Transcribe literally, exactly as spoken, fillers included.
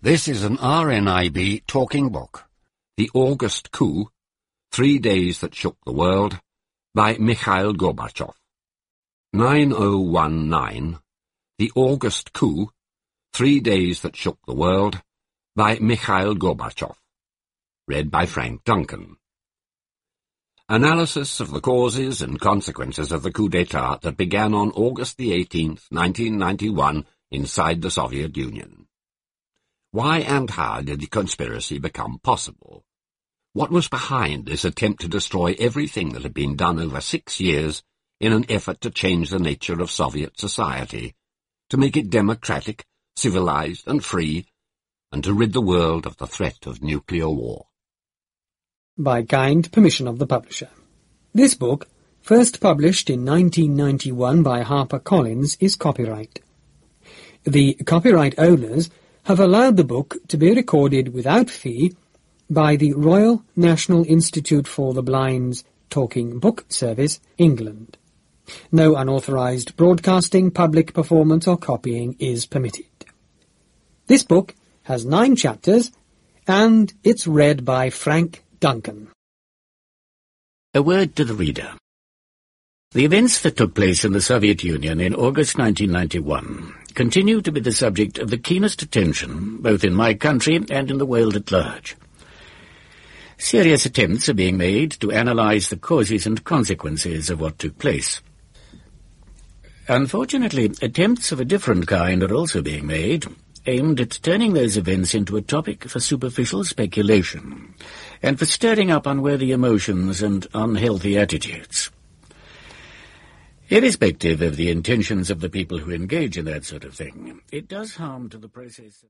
This is an R N I B talking book, The August Coup, Three Days That Shook the World, by Mikhail Gorbachev. nine oh one nine, The August Coup, Three Days That Shook the World, by Mikhail Gorbachev. Read by Frank Duncan. Analysis of the causes and consequences of the coup d'etat that began on August the eighteenth, nineteen ninety-one, inside the Soviet Union. Why and how did the conspiracy become possible? What was behind this attempt to destroy everything that had been done over six years in an effort to change the nature of Soviet society, to make it democratic, civilized and free, and to rid the world of the threat of nuclear war? By kind permission of the publisher. This book, first published in nineteen ninety-one by HarperCollins, is copyright. The copyright owners have allowed the book to be recorded without fee by the Royal National Institute for the Blind's Talking Book Service, England. No unauthorized broadcasting, public performance or copying is permitted. This book has nine chapters, and it's read by Frank Duncan. A word to the reader. The events that took place in the Soviet Union in August nineteen ninety-one continue to be the subject of the keenest attention, both in my country and in the world at large. Serious attempts are being made to analyze the causes and consequences of what took place. Unfortunately, attempts of a different kind are also being made, aimed at turning those events into a topic for superficial speculation, and for stirring up unworthy emotions and unhealthy attitudes. Irrespective of the intentions of the people who engage in that sort of thing, it does harm to the process of